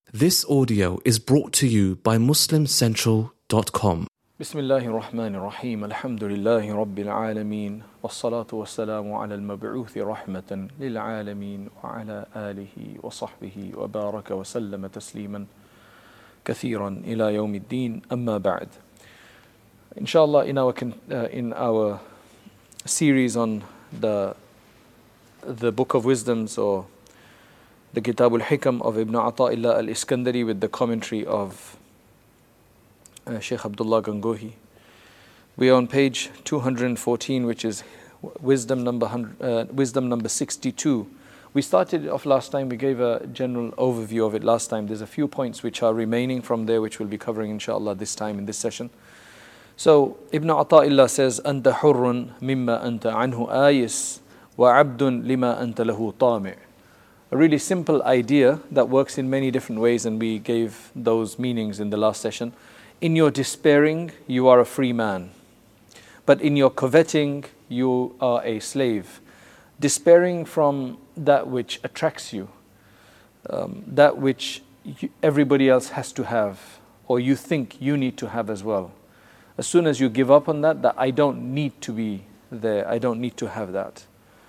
This audio is brought to you by MuslimCentral.com. Bismillahir Rahmanir Rahim. Alhamdulillahi Rabbil Alameen. Wassalatu wassalamu ala al-mab'uthi rahmatan lil alameen wa ala alihi wa sahbihi wa baraka wa sallama tasliman kathiran ila yawmiddin. Amma ba'd. Inshallah, in our series on the Book of Wisdoms, or the Kitab al-Hikam of Ibn Ata'illah al-Iskandari, with the commentary of Sheikh Abdullah Gangohi. We are on page 214, which is wisdom number 62. We started off last time, we gave a general overview of it last time. There's a few points which are remaining from there, which we'll be covering inshallah this time in this session. So Ibn Ata'illah says, أنت حر مما أنت عنه آيس وعبد لما أنت له طامع. A really simple idea that works in many different ways, and we gave those meanings in the last session. In your despairing, you are a free man. But in your coveting, you are a slave. Despairing from that which attracts you, that which everybody else has to have, or you think you need to have as well. As soon as you give up on that I don't need to be there, I don't need to have that,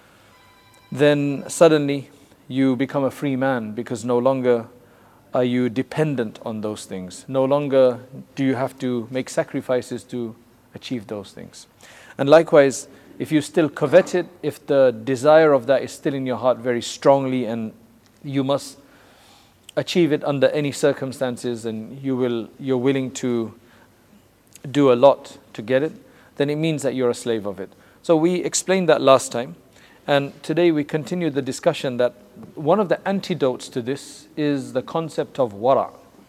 then suddenly you become a free man, because no longer are you dependent on those things. No longer do you have to make sacrifices to achieve those things. And likewise, if you still covet it, if the desire of that is still in your heart very strongly, and you must achieve it under any circumstances, and you're willing to do a lot to get it, then it means that you're a slave of it. So we explained that last time. And today we continue the discussion that one of the antidotes to this is the concept of wara'.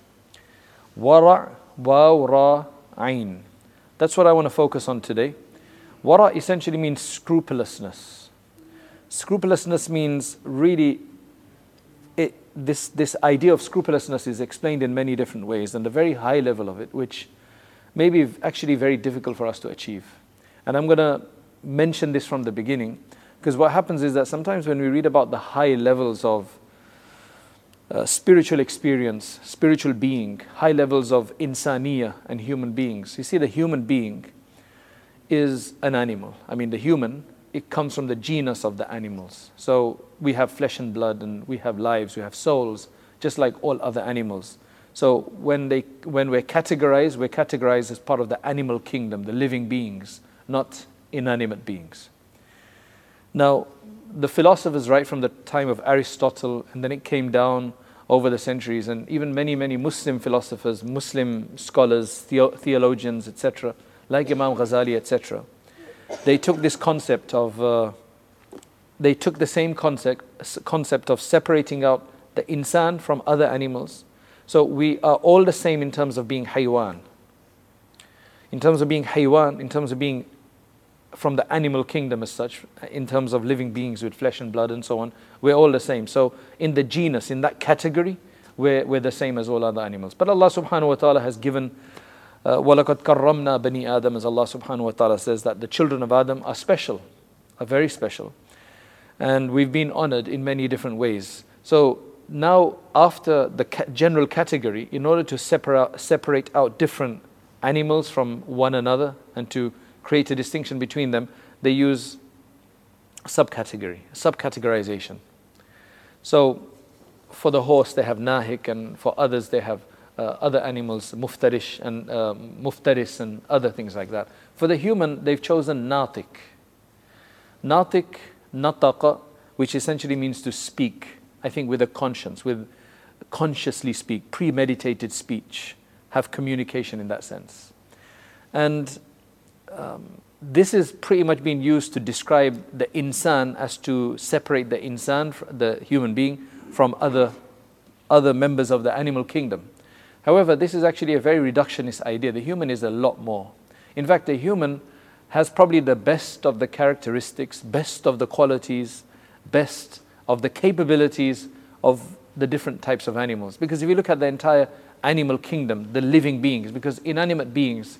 Wara', waw, ra, ayn. That's what I want to focus on today. Wara' essentially means scrupulousness. Scrupulousness means really, this idea of scrupulousness is explained in many different ways, and the very high level of it, which may be actually very difficult for us to achieve. And I'm going to mention this from the beginning, because what happens is that sometimes when we read about the high levels of spiritual experience, spiritual being, high levels of insaniya and human beings, you see, the human being is an animal. I mean, the human, it comes from the genus of the animals. So we have flesh and blood, and we have lives, we have souls, just like all other animals. So when we're categorized as part of the animal kingdom, the living beings, not inanimate beings. Now, the philosophers, right from the time of Aristotle, and then it came down over the centuries, and even many Muslim philosophers, Muslim scholars, theologians, etc., like Imam Ghazali, etc., they took this concept of, they took the same concept of separating out the insan from other animals. So we are all the same in terms of being haywan. In terms of being haywan, in terms of being from the animal kingdom as such, in terms of living beings with flesh and blood and so on, we're all the same. So in the genus, in that category, we're the same as all other animals. But Allah subhanahu wa ta'ala has given, وَلَقَدْ كَرَّمْنَا بَنِي آدَمَ, as Allah subhanahu wa ta'ala says, that the children of Adam are special, are very special. And we've been honored in many different ways. So now, after the general category, in order to separate out different animals from one another and to create a distinction between them, they use subcategorization. So for the horse they have nahik, and for others they have other animals, muftarish and muftaris and other things like that. For the human, they've chosen natik. Natik, nataqa, which essentially means to speak, I think with a conscience, with consciously speak, premeditated speech, have communication in that sense. And this is pretty much being used to describe the insan, as to separate the insan, the human being, from other members of the animal kingdom. However, this is actually a very reductionist idea. The human is a lot more. In fact, the human has probably the best of the characteristics, best of the qualities, best of the capabilities of the different types of animals. Because if you look at the entire animal kingdom, the living beings, because inanimate beings,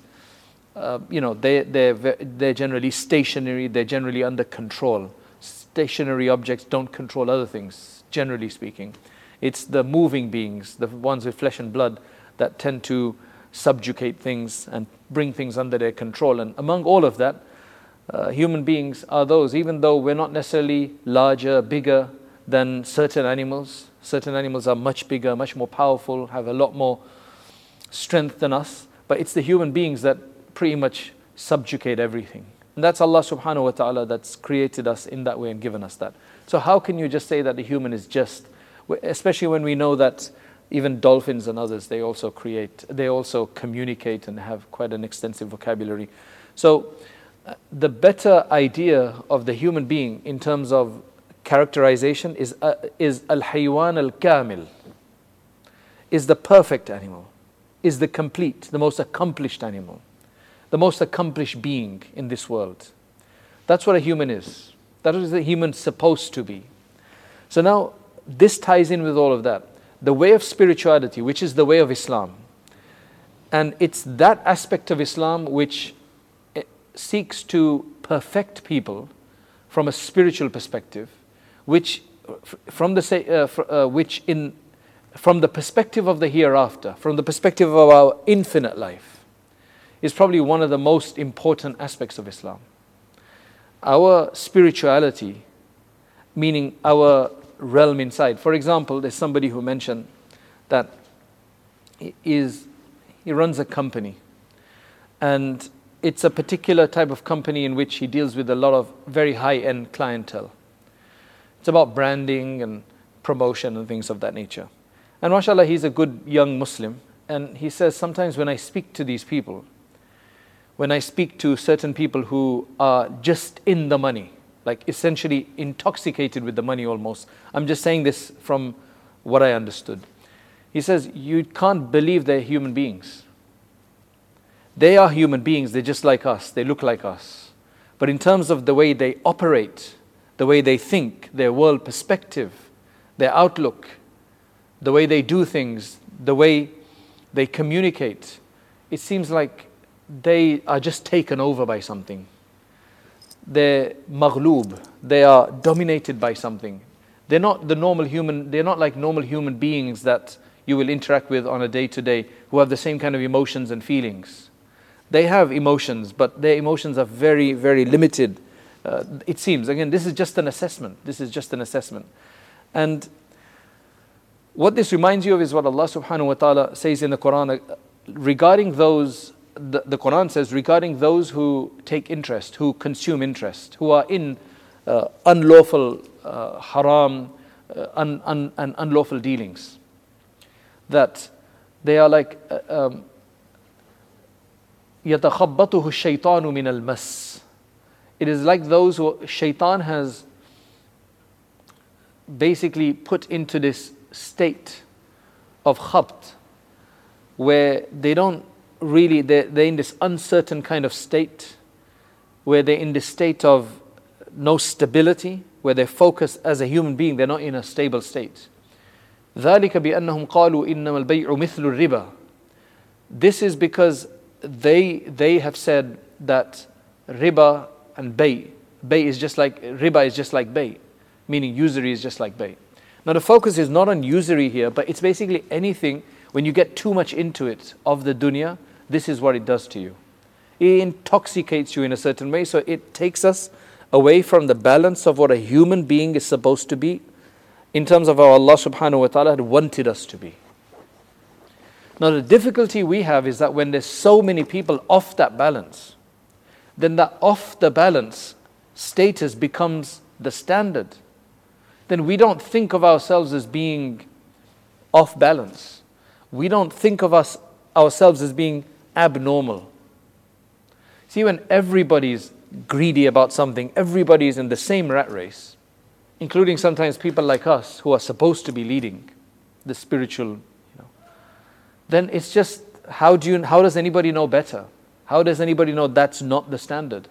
they're generally stationary, they're generally under control. Stationary objects don't control other things, generally speaking. It's the moving beings, the ones with flesh and blood, that tend to subjugate things and bring things under their control. And among all of that, human beings are those, even though we're not necessarily larger, bigger than certain animals. Certain animals are much bigger, much more powerful, have a lot more strength than us. But it's the human beings that pretty much subjugate everything. And that's Allah subhanahu wa ta'ala that's created us in that way and given us that. So how can you just say that the human is just, especially when we know that even dolphins and others, they also communicate and have quite an extensive vocabulary. So the better idea of the human being in terms of characterization is al-haywan al-kamil, is the perfect animal, is the complete, the most accomplished animal, the most accomplished being in this world. That's what a human is. That is the human supposed to be. So now this ties in with all of that. The way of spirituality, which is the way of Islam. And it's that aspect of Islam which seeks to perfect people from a spiritual perspective, which from the perspective of the hereafter, from the perspective of our infinite life, is probably one of the most important aspects of Islam. Our spirituality, meaning our realm inside. For example, there's somebody who mentioned that he runs a company, and it's a particular type of company in which he deals with a lot of very high-end clientele. It's about branding and promotion and things of that nature. And mashallah, he's a good young Muslim, and he says sometimes when I speak to these people, when I speak to certain people who are just in the money, like essentially intoxicated with the money almost. I'm just saying this from what I understood. He says, you can't believe they're human beings. They are human beings, they're just like us, they look like us. But in terms of the way they operate, the way they think, their world perspective, their outlook, the way they do things, the way they communicate, it seems like they are just taken over by something. They're maghloob, they are dominated by something. They're not like normal human beings that you will interact with on a day-to-day who have the same kind of emotions and feelings. They have emotions, but their emotions are very, very limited. It seems, again, this is just an assessment. And what this reminds you of is what Allah subhanahu wa ta'ala says in the Quran regarding those. The Quran says regarding those who take interest, who consume interest, who are in unlawful, haram, and unlawful dealings, that they are like يَتَخَبَّطُهُ الشَّيْطَانُ مِنَ الْمَسِّ. It is like those who shaitan has basically put into this state of khabt, where they're in this uncertain kind of state, where they're in this state of no stability, where they're focused as a human being, they're not in a stable state. ذَلِكَ بِأَنَّهُمْ قَالُوا إِنَّمَا الْبَيْعُ مِثْلُ الرِّبَى. This is because they have said that riba and bay is just like riba is just like bay, meaning usury is just like bay. Now the focus is not on usury here, but it's basically anything. When you get too much into it of the dunya, this is what it does to you. It intoxicates you in a certain way, so it takes us away from the balance of what a human being is supposed to be in terms of how Allah subhanahu wa ta'ala had wanted us to be. Now the difficulty we have is that when there's so many people off that balance, then that off the balance status becomes the standard. Then we don't think of ourselves as being off balance. We don't think of ourselves as being abnormal. See, when everybody's greedy about something, everybody's in the same rat race, including sometimes people like us who are supposed to be leading the spiritual, then it's just, how does anybody know better? How does anybody know that's not the standard?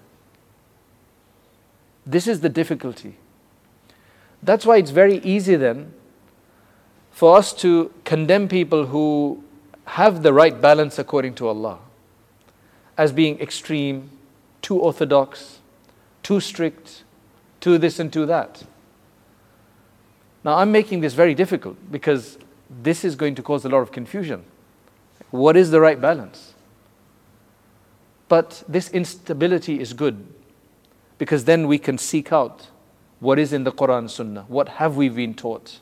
This is the difficulty. That's why it's very easy then for us to condemn people who have the right balance according to Allah as being extreme, too orthodox, too strict, too this and too that. Now I'm making this very difficult because this is going to cause a lot of confusion. What is the right balance? But this instability is good because then we can seek out what is in the Quran and Sunnah. What have we been taught?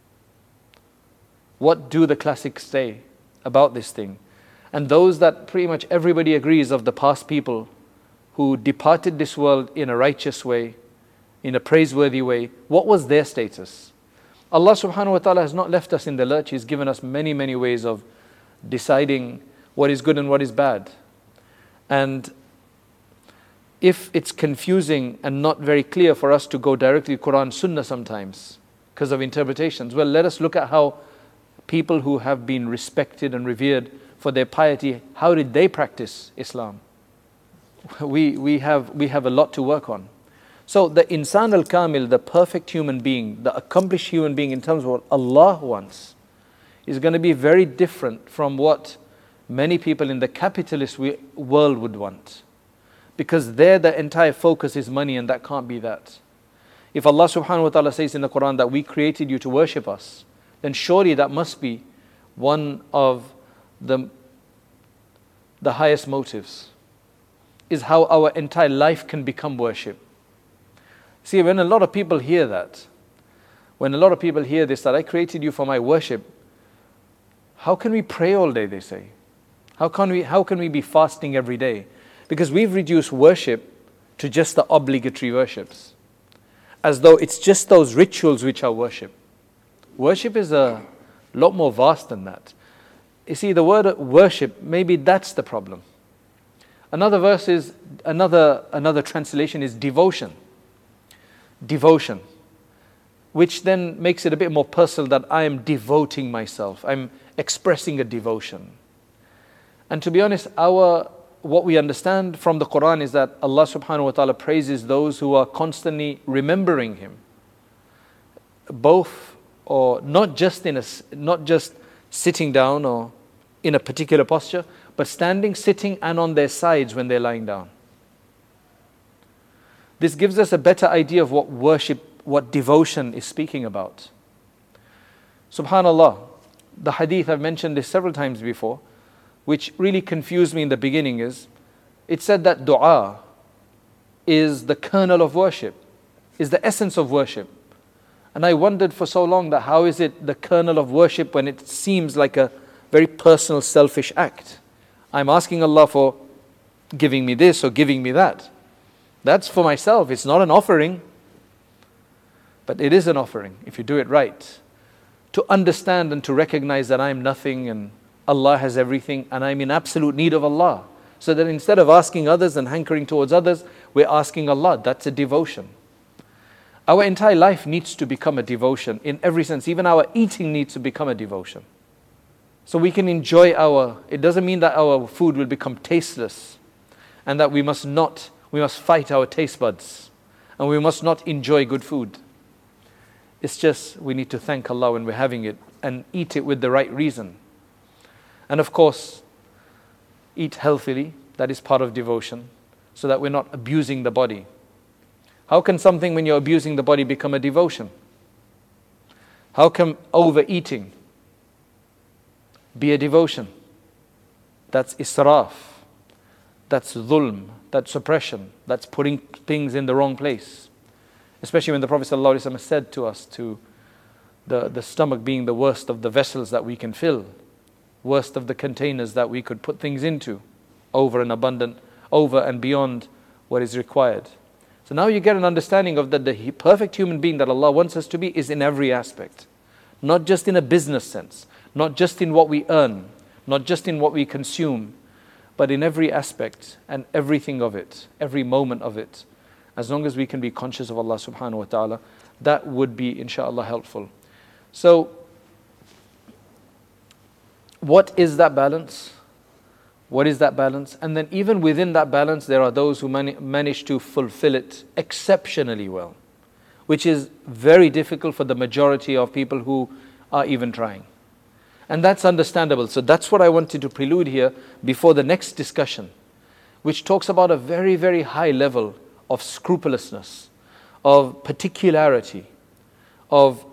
What do the classics say about this thing? And those that pretty much everybody agrees of the past people who departed this world in a righteous way, in a praiseworthy way, what was their status? Allah subhanahu wa ta'ala has not left us in the lurch. He's given us many, many ways of deciding what is good and what is bad. And if it's confusing and not very clear for us to go directly to Quran Sunnah sometimes because of interpretations, well, let us look at how people who have been respected and revered for their piety, how did they practice Islam? We have a lot to work on. So the insan al-kamil, the perfect human being, the accomplished human being in terms of what Allah wants, is going to be very different from what many people in the capitalist world would want. Because there the entire focus is money, and that can't be that. If Allah subhanahu wa ta'ala says in the Quran that we created you to worship us, then surely that must be one of the highest motives, is how our entire life can become worship. See, when a lot of people hear that, when a lot of people hear this, that I created you for my worship, how can we pray all day, they say? How can we be fasting every day? Because we've reduced worship to just the obligatory worships, as though it's just those rituals which are worship. Worship is a lot more vast than that. You see, the word worship, maybe that's the problem. Another translation is devotion. Devotion, which then makes it a bit more personal, that I am devoting myself. I'm expressing a devotion. And to be honest, what we understand from the Quran is that Allah subhanahu wa ta'ala praises those who are constantly remembering Him. Both, or not just sitting down or in a particular posture, but standing, sitting, and on their sides when they're lying down. This gives us a better idea of what worship, what devotion is speaking about. SubhanAllah, the hadith, I've mentioned this several times before, which really confused me in the beginning, is it said that dua is the kernel of worship, is the essence of worship. And I wondered for so long that how is it the kernel of worship when it seems like a very personal, selfish act? I'm asking Allah for giving me this or giving me that. That's for myself. It's not an offering. But it is an offering if you do it right. To understand and to recognize that I'm nothing and Allah has everything and I'm in absolute need of Allah. So that instead of asking others and hankering towards others, we're asking Allah. That's a devotion. Our entire life needs to become a devotion in every sense. Even our eating needs to become a devotion. So we can enjoy it doesn't mean that our food will become tasteless and that we must fight our taste buds and we must not enjoy good food. It's just we need to thank Allah when we're having it and eat it with the right reason. And of course, eat healthily. That is part of devotion, so that we're not abusing the body. How can something when you're abusing the body become a devotion? How can overeating be a devotion? That's israf. That's dhulm. That's suppression. That's putting things in the wrong place. Especially when the Prophet ﷺ said to us, to the stomach being the worst of the vessels that we can fill, worst of the containers that we could put things into, over and beyond what is required. So now you get an understanding of that the perfect human being that Allah wants us to be is in every aspect. Not just in a business sense, not just in what we earn, not just in what we consume, but in every aspect and everything of it, every moment of it. As long as we can be conscious of Allah subhanahu wa ta'ala, that would be inshallah helpful. So, what is that balance? What is that balance? And then even within that balance, there are those who manage to fulfill it exceptionally well, which is very difficult for the majority of people who are even trying. And that's understandable. So that's what I wanted to prelude here before the next discussion, which talks about a very, very high level of scrupulousness, of particularity, of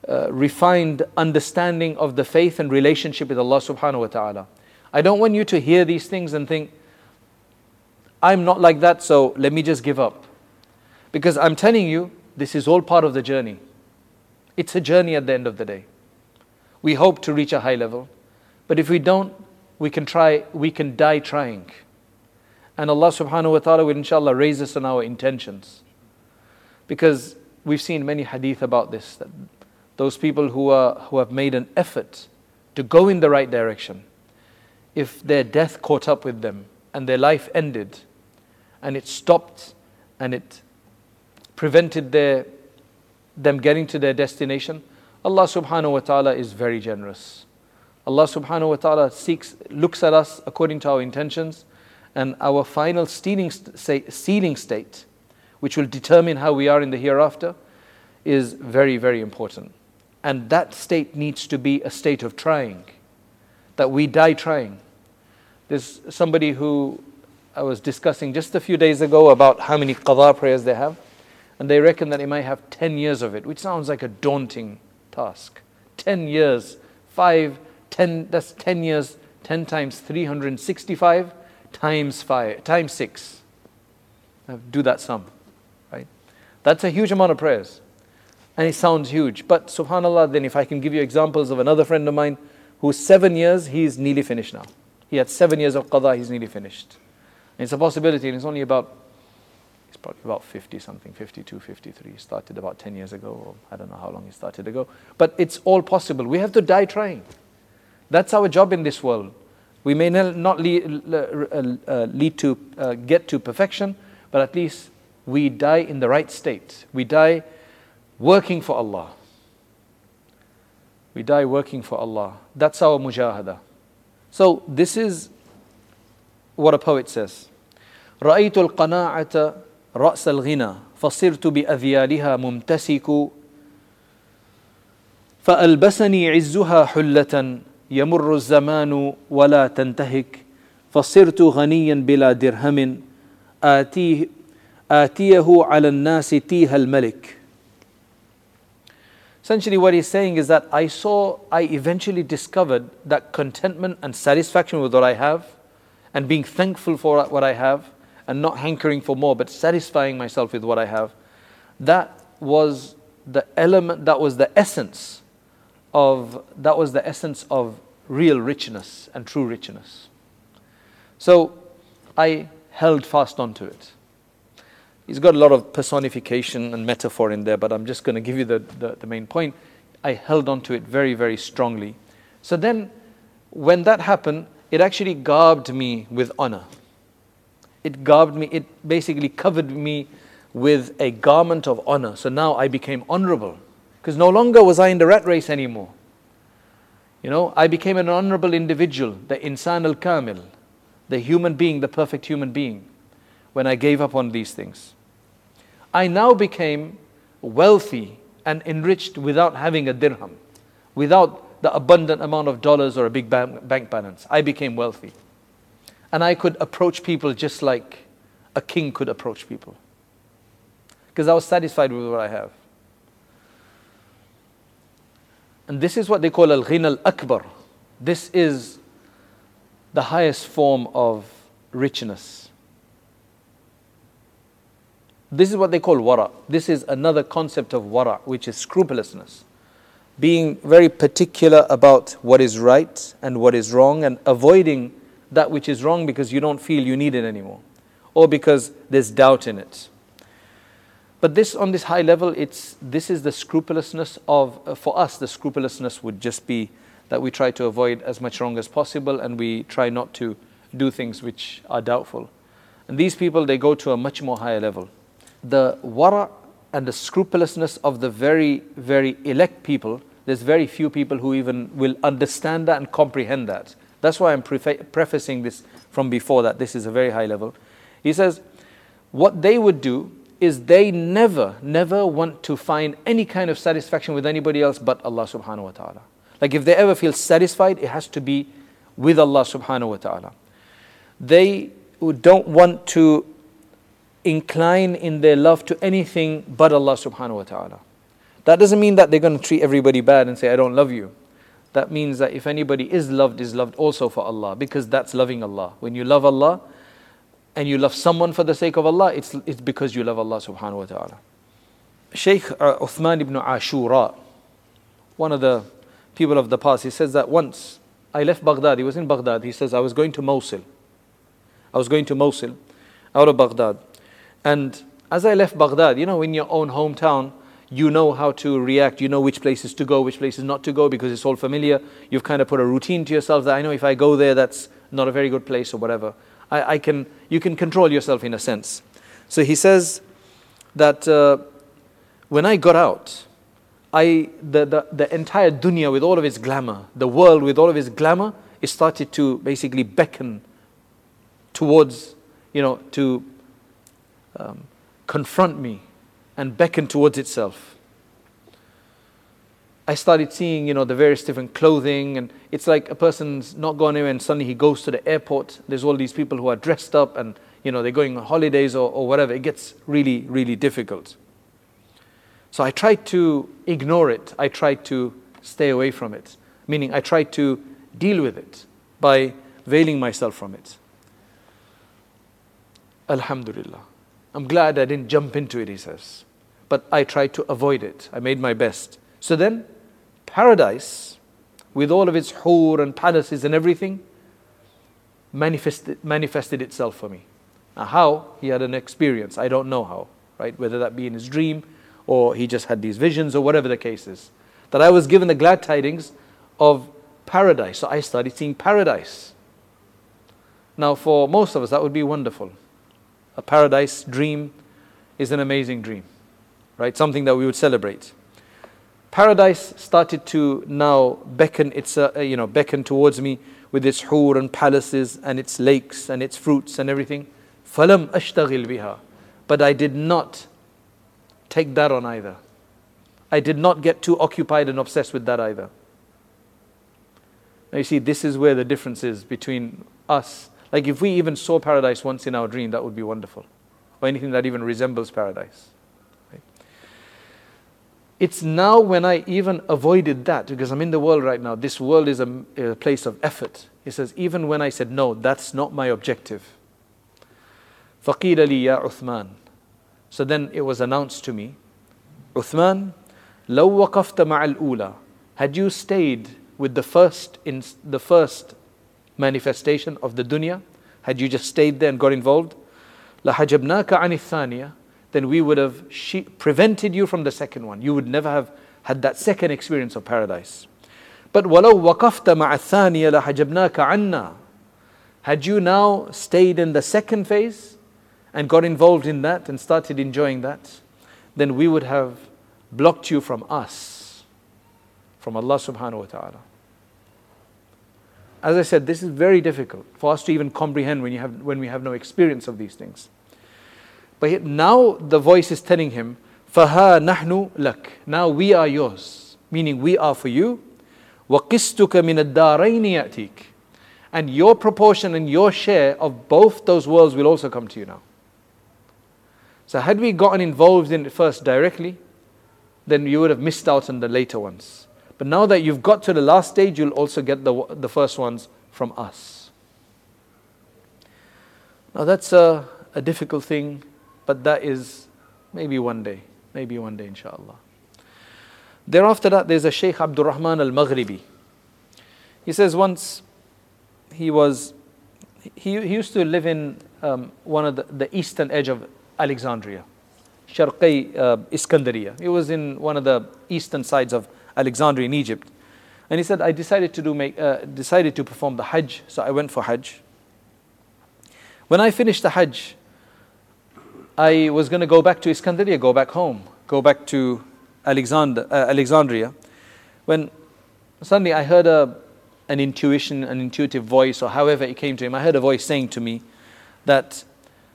refined understanding of the faith and relationship with Allah subhanahu wa ta'ala. I don't want you to hear these things and think, I'm not like that, so let me just give up. Because I'm telling you, this is all part of the journey. It's a journey at the end of the day. We hope to reach a high level, but if we don't, we can die trying. And Allah subhanahu wa ta'ala will inshallah raise us on our intentions. Because we've seen many hadith about this, that those people who have made an effort to go in the right direction, if their death caught up with them and their life ended and it stopped and it prevented them getting to their destination, Allah subhanahu wa ta'ala is very generous. Allah subhanahu wa ta'ala looks at us according to our intentions, and our final sealing state, which will determine how we are in the hereafter, is very, very important. And that state needs to be a state of trying, that we die trying. There's somebody who I was discussing just a few days ago about how many qadha prayers they have, and they reckon that he might have 10 years of it, which sounds like a daunting task. 10 years, 5, 10, that's 10 years, 10 times 365 times 5, times 6. Now do that sum, right? That's a huge amount of prayers. And it sounds huge. But subhanAllah, then if I can give you examples of another friend of mine who's 7 years, he's nearly finished now. He had 7 years of qadha, he's nearly finished. And it's a possibility, and it's probably about 50 something, 52, 53. He started about 10 years ago, or I don't know how long he started ago. But it's all possible. We have to die trying. That's our job in this world. We may not get to perfection, but at least we die in the right state. We die working for Allah. We die working for Allah. That's our mujahada. So this is what a poet says. رأيت القناعة رأس الغنى فصرت بأذيالها ممتسك فألبسني عزها حلة يمر الزمان ولا تنتهك فصرت غنيا بلا درهم آتيه على الناس تيه الملك. Essentially what he's saying is that I eventually discovered that contentment and satisfaction with what I have, and being thankful for what I have, and not hankering for more, but satisfying myself with what I have, that was the element, that was the essence of real richness and true richness. So I held fast onto it. He's got a lot of personification and metaphor in there, but I'm just going to give you the main point. I held onto it very, very strongly. So then, when that happened, it actually garbed me with honor. It garbed me, it basically covered me with a garment of honor. So now I became honorable, because no longer was I in the rat race anymore. You know, I became an honorable individual, the insan al-kamil, the human being, the perfect human being, when I gave up on these things. I now became wealthy and enriched without having a dirham, without the abundant amount of dollars or a big bank balance. I became wealthy. And I could approach people just like a king could approach people, because I was satisfied with what I have. And this is what they call al-ghina al-akbar. This is the highest form of richness. This is what they call wara. This is another concept of wara, which is scrupulousness. Being very particular about what is right and what is wrong, and avoiding that which is wrong because you don't feel you need it anymore, or because there's doubt in it. But this, on this high level, this is the scrupulousness of, for us, the scrupulousness would just be that we try to avoid as much wrong as possible, and we try not to do things which are doubtful. And these people, they go to a much more higher level. The wara and the scrupulousness of the very, very elect people, there's very few people who even will understand that and comprehend that. That's why I'm prefacing this from before, that this is a very high level. He says, what they would do is they never want to find any kind of satisfaction with anybody else but Allah subhanahu wa ta'ala. Like if they ever feel satisfied, it has to be with Allah subhanahu wa ta'ala. They don't want to incline in their love to anything but Allah subhanahu wa ta'ala. That doesn't mean that they're going to treat everybody bad and say, I don't love you. That means that if anybody is loved also for Allah, because that's loving Allah. When you love Allah and you love someone for the sake of Allah, it's because you love Allah subhanahu wa ta'ala. Shaykh Uthman ibn Ashura, one of the people of the past, he says that once I left Baghdad, he was in Baghdad, he says I was going to Mosul. I was going to Mosul out of Baghdad. And as I left Baghdad, you know, in your own hometown, you know how to react, you know which places to go, which places not to go, because it's all familiar. You've kind of put a routine to yourself that I know if I go there, that's not a very good place or whatever. You can control yourself in a sense. So he says that when I got out, the entire dunya with all of its glamour, the world with all of its glamour, it started to basically beckon towards, to confront me and beckon towards itself. I started seeing, the various different clothing, and it's like a person's not going anywhere and suddenly he goes to the airport. There's all these people who are dressed up and, they're going on holidays or whatever. It gets really, really difficult. So I tried to ignore it. I tried to stay away from it. Meaning I tried to deal with it by veiling myself from it. Alhamdulillah. I'm glad I didn't jump into it, he says. But I tried to avoid it. I made my best. So then, paradise, with all of its hur and palaces and everything, manifested itself for me. Now how? He had an experience. I don't know how, right? Whether that be in his dream, or he just had these visions, or whatever the case is. That I was given the glad tidings of paradise. So I started seeing paradise. Now for most of us, that would be wonderful. A paradise dream is an amazing dream, right? Something that we would celebrate. Paradise started to now beckon towards me with its hur and palaces and its lakes and its fruits and everything. فَلَمْ أَشْتَغِلْ بِهَا. But I did not take that on either. I did not get too occupied and obsessed with that either. Now you see, this is where the difference is between us. Like if we even saw paradise once in our dream, that would be wonderful. Or anything that even resembles paradise. Right? It's now when I even avoided that, because I'm in the world right now. This world is a place of effort. He says, even when I said, no, that's not my objective. فَقِيلَ لِي يَا عُثْمَانَ. So then it was announced to me, Uthman, لَوْ وَقَفْتَ مَعَ الْأُولَى. Had you stayed with the first manifestation of the dunya, had you just stayed there and got involved, لَحَجَبْنَاكَ عَنِ الثَّانِيَةِ. Then we would have prevented you from the second one. You would never have had that second experience of paradise. But وَلَوْ وَقَفْتَ مَعَ الثَّانِيَةِ لَحَجَبْنَاكَ عَنَّا. Had you now stayed in the second phase and got involved in that and started enjoying that, then we would have blocked you from us, from Allah subhanahu wa ta'ala. As I said, this is very difficult for us to even comprehend when we have no experience of these things. But now the voice is telling him, فَهَا نَحْنُ لَكَ. Now we are yours, meaning we are for you. وَقِسْتُكَ مِنَ الدَّارَيْنِ يَأْتِيكَ. And your proportion and your share of both those worlds will also come to you now. So had we gotten involved in it first directly, then you would have missed out on the later ones. But now that you've got to the last stage, you'll also get the first ones from us. Now that's a difficult thing, but that is maybe one day inshallah. Thereafter that, there's a Shaykh Abdul Rahman al-Maghribi. He says once he used to live in one of the eastern edge of Alexandria, Sharqi Iskandariya. He was in one of the eastern sides of Alexandria in Egypt. And he said, I decided to perform the Hajj, so I went for Hajj. When I finished the Hajj, I was going to go back to Iskandariya, go back home, go back to Alexandria, when suddenly I heard an intuitive voice, or however it came to him. I heard a voice saying to me that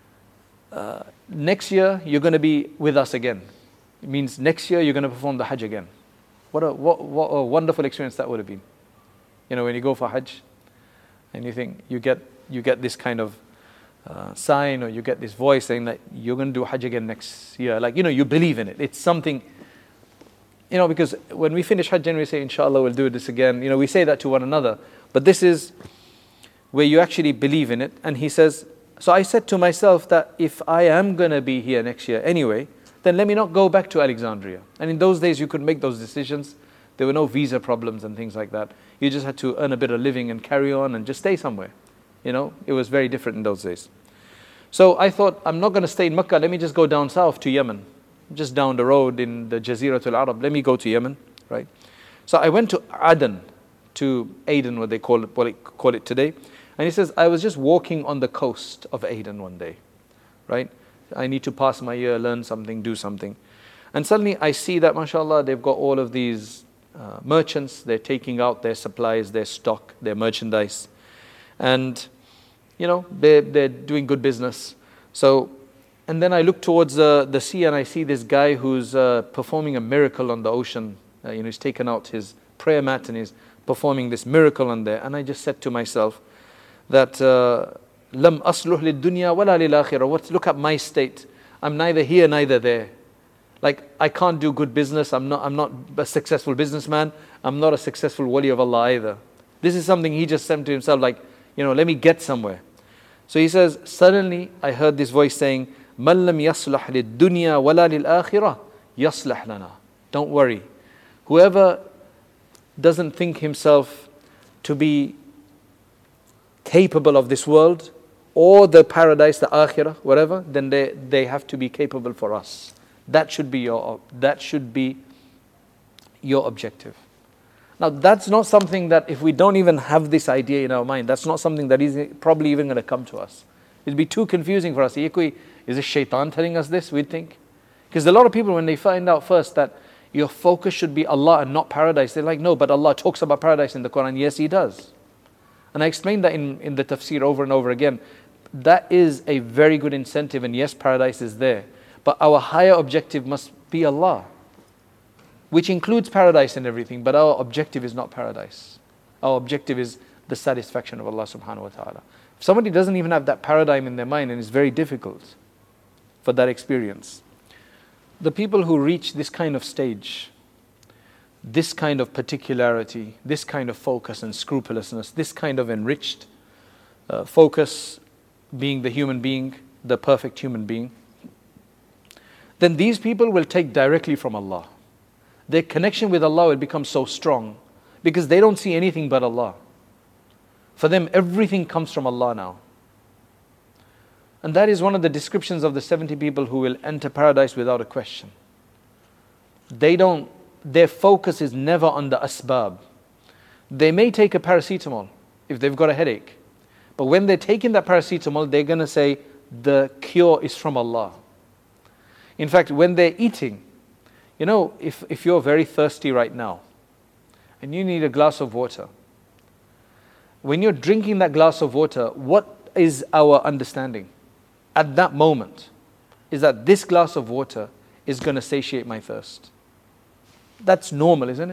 next year you're going to be with us again. It means next year you're going to perform the Hajj again. What a wonderful experience that would have been. When you go for Hajj and you think you get this kind of sign, or you get this voice saying that you're going to do Hajj again next year. You believe in it. It's something Because when we finish Hajj and we say, inshallah, we'll do this again, we say that to one another. But this is where you actually believe in it. And he says, so I said to myself that if I am going to be here next year anyway, then let me not go back to Alexandria. And in those days, you could make those decisions. There were no visa problems and things like that. You just had to earn a bit of living and carry on and just stay somewhere. It was very different in those days. So I thought, I'm not going to stay in Mecca. Let me just go down south to Yemen. Just down the road in the Jaziratul Arab. Let me go to Yemen, right? So I went to Aden, to Aden, what they call it today. And he says, I was just walking on the coast of Aden one day, right? I need to pass my year, learn something, do something. And suddenly I see that, mashallah, they've got all of these merchants. They're taking out their supplies, their stock, their merchandise. And, they're doing good business. So, and then I look towards the sea and I see this guy who's performing a miracle on the ocean. He's taken out his prayer mat and he's performing this miracle on there. And I just said to myself that, Lam asluh lid dunya wala lil akhirah. Look at my state. I'm neither here, neither there. Like, I can't do good business. I'm not a successful businessman. I'm not a successful wali of Allah either. This is something he just said to himself, like, let me get somewhere. So he says, suddenly I heard this voice saying, Man lam yaslah lid dunya wala lil akhirah yaslah lana. Don't worry. Whoever doesn't think himself to be capable of this world or the paradise, the akhirah, whatever, then they have to be capable for us. That should be your objective. Now, that's not something that, if we don't even have this idea in our mind, that's not something that is probably even going to come to us. It'd be too confusing for us. Is it shaitan telling us this, we'd think? Because a lot of people, when they find out first that your focus should be Allah and not paradise, they're like, no, but Allah talks about paradise in the Quran. Yes, He does. And I explained that in the tafsir over and over again. That is a very good incentive, and yes, paradise is there. But our higher objective must be Allah, which includes paradise and everything, but our objective is not paradise. Our objective is the satisfaction of Allah subhanahu wa ta'ala. If somebody doesn't even have that paradigm in their mind, and it's very difficult for that experience. The people who reach this kind of stage, this kind of particularity, this kind of focus and scrupulousness, this kind of enriched focus, being the human being, the perfect human being, then these people will take directly from Allah. Their connection with Allah will become so strong because they don't see anything but Allah. For them, everything comes from Allah now. And that is one of the descriptions of the 70 people who will enter paradise without a question. Their focus is never on the asbab. They may take a paracetamol if they've got a headache. But when they're taking that paracetamol, they're going to say, the cure is from Allah. In fact, when they're eating, if you're very thirsty right now, and you need a glass of water, when you're drinking that glass of water, what is our understanding at that moment? Is that this glass of water is going to satiate my thirst. That's normal, isn't it?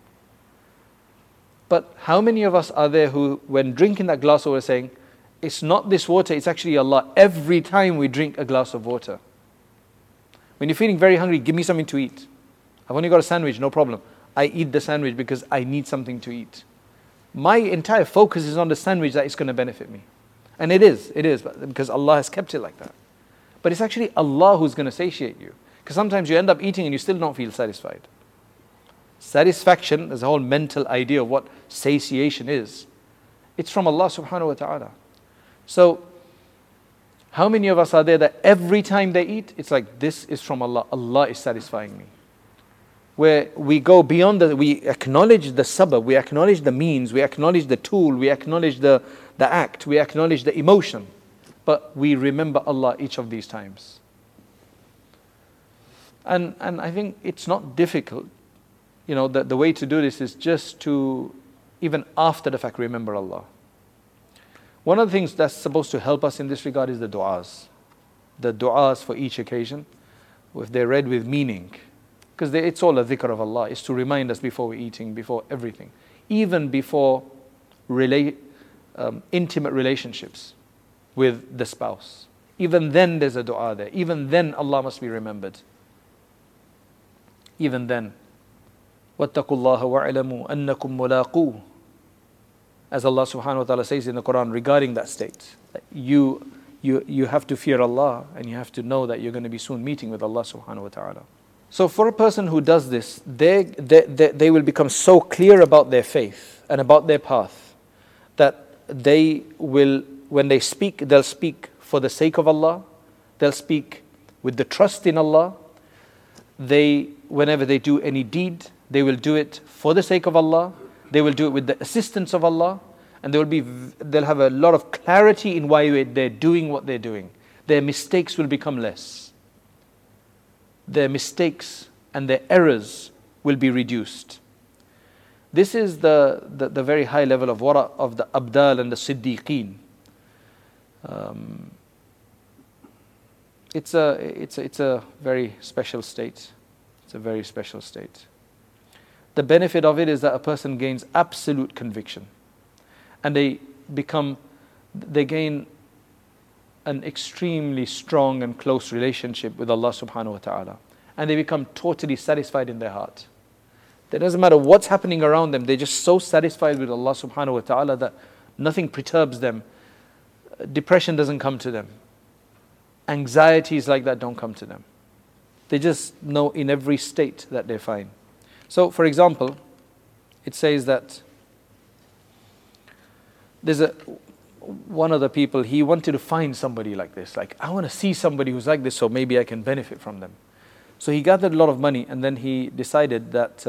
But how many of us are there who, when drinking that glass of water, are saying, it's not this water, it's actually Allah. Every time we drink a glass of water. When you're feeling very hungry, give me something to eat. I've only got a sandwich, no problem. I eat the sandwich because I need something to eat. My entire focus is on the sandwich that is going to benefit me. And it is, because Allah has kept it like that. But it's actually Allah who's going to satiate you. Because sometimes you end up eating and you still don't feel satisfied. Satisfaction is a whole mental idea of what satiation is. It's from Allah subhanahu wa ta'ala. So, how many of us are there that every time they eat, it's like, this is from Allah. Allah is satisfying me. Where we go beyond we acknowledge the sabab, we acknowledge the means, we acknowledge the tool, we acknowledge the act, we acknowledge the emotion. But we remember Allah each of these times. And I think it's not difficult. The way to do this is just to, even after the fact, remember Allah. One of the things that's supposed to help us in this regard is the du'as. The du'as for each occasion, if they're read with meaning. Because it's all a dhikr of Allah. It's to remind us before we're eating, before everything. Even before intimate relationships with the spouse. Even then there's a du'a there. Even then Allah must be remembered. Even then. وَاتَّقُوا اللَّهَ وَاعْلَمُوا أَنَّكُمْ مُلَاقُوهُ. As Allah subhanahu wa ta'ala says in the Quran regarding that state. You have to fear Allah, and you have to know that you're going to be soon meeting with Allah subhanahu wa ta'ala. So for a person who does this, they will become so clear about their faith and about their path that they will, when they speak, they'll speak for the sake of Allah. They'll speak with the trust in Allah. Whenever they do any deed, they will do it for the sake of Allah. They will do it with the assistance of Allah. And they'll have a lot of clarity in why they're doing what they're doing. Their mistakes will become less. Their mistakes and their errors will be reduced. This is the very high level of wara of the Abdal and the Siddiqeen. It's a very special state. It's a very special state. The benefit of it is that a person gains absolute conviction. And they gain an extremely strong and close relationship with Allah subhanahu wa ta'ala. And they become totally satisfied in their heart. It doesn't matter what's happening around them, they're just so satisfied with Allah subhanahu wa ta'ala that nothing perturbs them. Depression doesn't come to them. Anxieties like that don't come to them. They just know in every state that they're fine. So, for example, it says that there's one of the people, he wanted to find somebody like this. Like, I want to see somebody who's like this so maybe I can benefit from them. So he gathered a lot of money, and then he decided that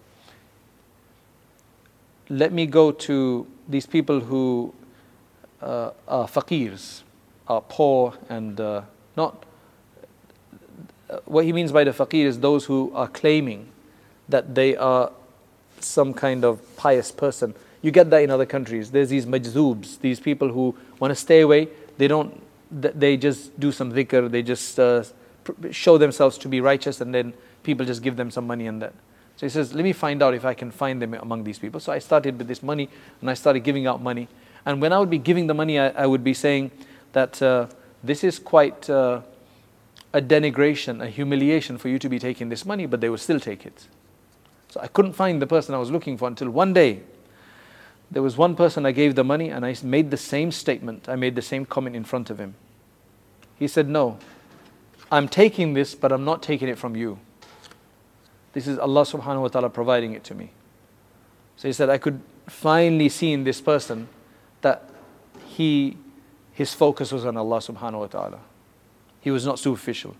let me go to these people who are faqirs, are poor and not... What he means by the faqir is those who are claiming that they are some kind of pious person. You get that in other countries. There's these majzoobs, these people who want to stay away. They just do some dhikr, they just show themselves to be righteous, and then people just give them some money and that. So he says, let me find out if I can find them among these people. So I started with this money, and I started giving out money. And when I would be giving the money, I would be saying that this is quite a denigration, a humiliation for you to be taking this money, but they would still take it. So I couldn't find the person I was looking for until one day. There was one person I gave the money, and I made the same statement. I made the same comment in front of him. He said, no, I'm taking this, but I'm not taking it from you. This is Allah subhanahu wa ta'ala providing it to me. So he said, I could finally see in this person that his focus was on Allah subhanahu wa ta'ala. He was not superficial.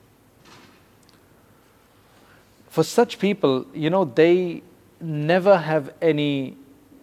For such people, they would never have any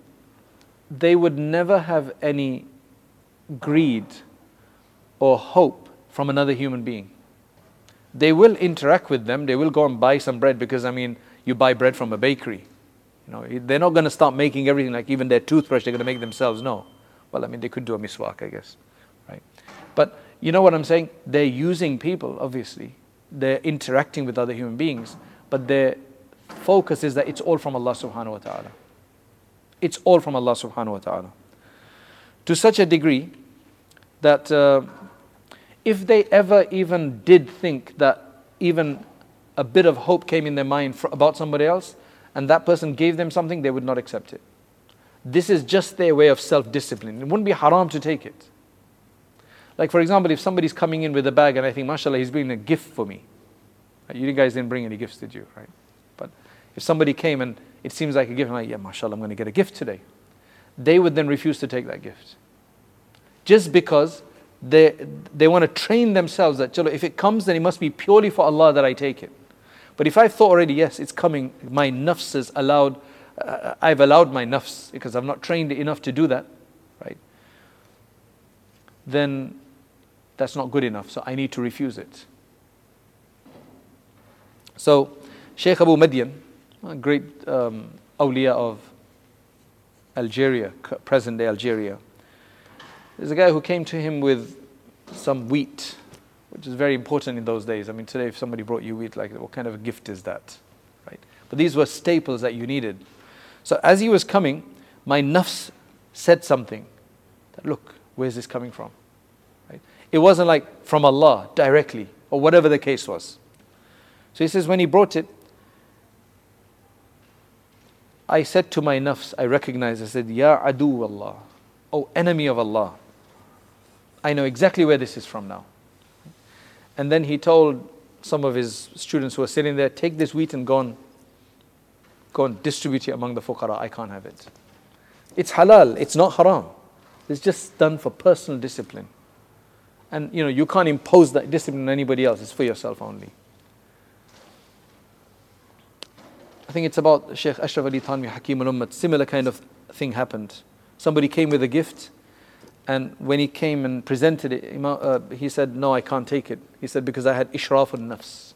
greed or hope from another human being. They will interact with them, they will go and buy some bread, because you buy bread from a bakery. They're not going to start making everything, like even their toothbrush they're going to make themselves, no. Well, they could do a miswak, I guess, right? But you know what I'm saying? They're using people, obviously. They're interacting with other human beings, but their focus is that it's all from Allah subhanahu wa ta'ala. It's all from Allah subhanahu wa ta'ala. To such a degree that if they ever even did think that even a bit of hope came in their mind about somebody else, and that person gave them something, they would not accept it. This is just their way of self-discipline. It wouldn't be haram to take it. Like, for example, if somebody's coming in with a bag and I think, mashallah, he's bringing a gift for me. You guys didn't bring any gifts, did you? Right? But if somebody came and it seems like a gift, I'm like, yeah, mashallah, I'm going to get a gift today. They would then refuse to take that gift. Just because they want to train themselves that, chalo, if it comes, then it must be purely for Allah that I take it. But if I've thought already, yes, it's coming, my nafs is allowed, I've allowed my nafs, because I've not trained it enough to do that, right? Then that's not good enough, so I need to refuse it. So, Sheikh Abu Madian, a great awliya of Algeria, present-day Algeria, there's a guy who came to him with some wheat, which is very important in those days. Today if somebody brought you wheat, like, what kind of a gift is that? Right? But these were staples that you needed. So as he was coming, my nafs said something. That, look, where's this coming from? Right? It wasn't like from Allah directly, or whatever the case was. So he says when he brought it, I said to my nafs, I recognized, I said, Ya adu Allah, oh enemy of Allah, I know exactly where this is from now. And then he told some of his students who were sitting there, take this wheat and go and distribute it among the fuqara. I can't have it. It's halal, it's not haram. It's just done for personal discipline. And you can't impose that discipline on anybody else. It's for yourself only. I think it's about Shaykh Ashraf Ali Thanwi, Hakim al-Ummat. Similar kind of thing happened. Somebody came with a gift, and when he came and presented it, he said, no, I can't take it. He said, because I had ishraf al-nafs.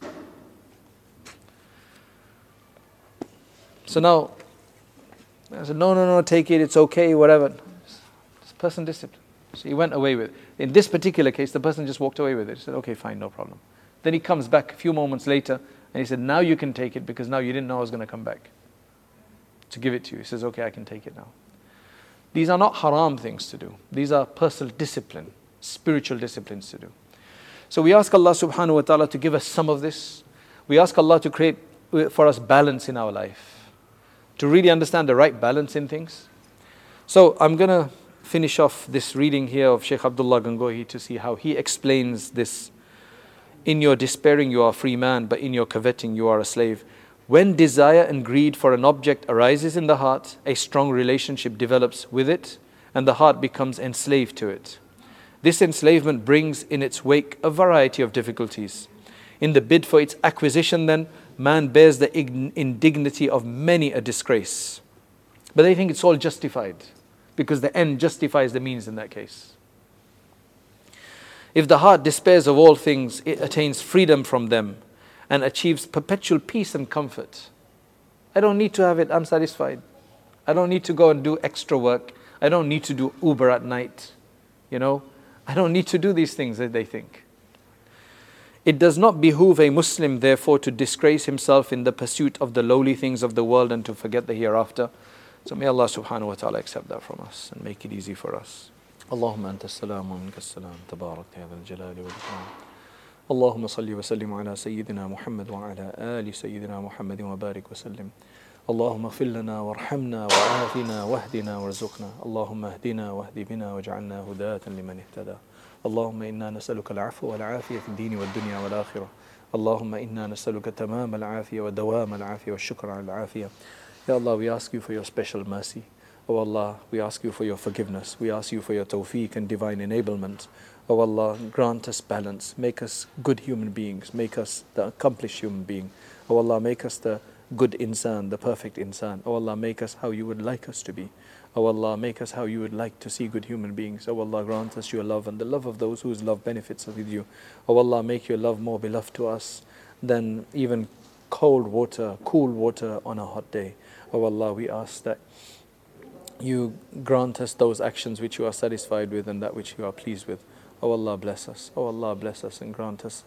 So now, I said, no, take it, it's okay, whatever. It's person discipline. So he went away with it. In this particular case, the person just walked away with it. He said, okay, fine, no problem. Then he comes back a few moments later, and he said, now you can take it, because now you didn't know I was going to come back to give it to you. He says, okay, I can take it now. These are not haram things to do. These are personal discipline, spiritual disciplines to do. So we ask Allah subhanahu wa ta'ala to give us some of this. We ask Allah to create for us balance in our life, to really understand the right balance in things. So I'm going to finish off this reading here of Shaykh Abdullah Gangohi to see how he explains this. In your despairing you are a free man, but in your coveting you are a slave. When desire and greed for an object arises in the heart, a strong relationship develops with it, and the heart becomes enslaved to it. This enslavement brings in its wake a variety of difficulties. In the bid for its acquisition, then, man bears the indignity of many a disgrace. But they think it's all justified, because the end justifies the means in that case. If the heart despairs of all things, it attains freedom from them and achieves perpetual peace and comfort. I don't need to have it, I'm satisfied. I don't need to go and do extra work. I don't need to do Uber at night. I don't need to do these things that they think. It does not behoove a Muslim, therefore, to disgrace himself in the pursuit of the lowly things of the world and to forget the hereafter. So may Allah subhanahu wa ta'ala accept that from us and make it easy for us. Allahumma anta as-salam wa minka as-salam. Tabarakta ya dhal jalali wal ikram. اللهم صل وسلم على سيدنا محمد وعلى آل سيدنا محمد وبارك وسلم. اللهم اغفر لنا وارحمنا وعافنا واهدنا وارزقنا. اللهم اهدنا واهد بنا واجعلنا هداة لمن اهتدى. اللهم إنا نسألك العفو والعافية في الدين والدنيا والآخرة. اللهم إنا نسألك تمام العافية ودوام العافية والشكر على العافية. Ya Allah, we ask you for your special mercy. Oh Allah, we ask you for your forgiveness. We ask you for your tawfiq and divine enablement. Oh Allah, grant us balance. Make us good human beings. Make us the accomplished human being. Oh Allah, make us the good insan, the perfect insan. Oh Allah, make us how you would like us to be. Oh Allah, make us how you would like to see good human beings. Oh Allah, grant us your love and the love of those whose love benefits with you. Oh Allah, make your love more beloved to us than even cold water, cool water on a hot day. Oh Allah, we ask that you grant us those actions which you are satisfied with and that which you are pleased with. Oh Allah, bless us. Oh Allah, bless us and grant us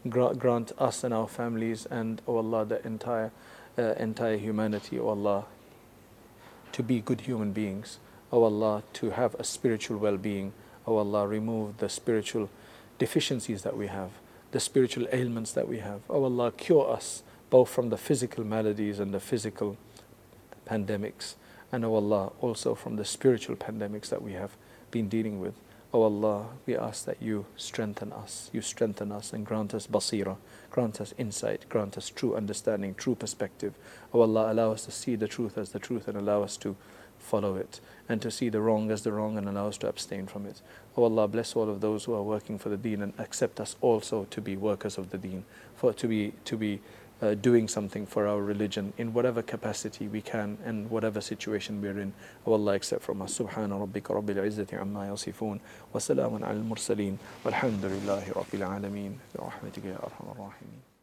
and our families and, oh Allah, the entire humanity, oh Allah, to be good human beings. Oh Allah, to have a spiritual well-being. Oh Allah, remove the spiritual deficiencies that we have, the spiritual ailments that we have. Oh Allah, cure us both from the physical maladies and the physical pandemics, and oh Allah, also from the spiritual pandemics that we have been dealing with. Oh Allah, we ask that you strengthen us and grant us basira, grant us insight, grant us true understanding, true perspective. Oh Allah, allow us to see the truth as the truth and allow us to follow it, and to see the wrong as the wrong and allow us to abstain from it. Oh Allah, bless all of those who are working for the deen and accept us also to be workers of the deen, to be doing something for our religion in whatever capacity we can and whatever situation we're in. Oh Allah, accept from us. Subhana rabbika rabbil izzati amma yasifun wa salamun ala al-mursaleen walhamdulillahi rabbil alameen bi rahmatika ya arhamar rahimin.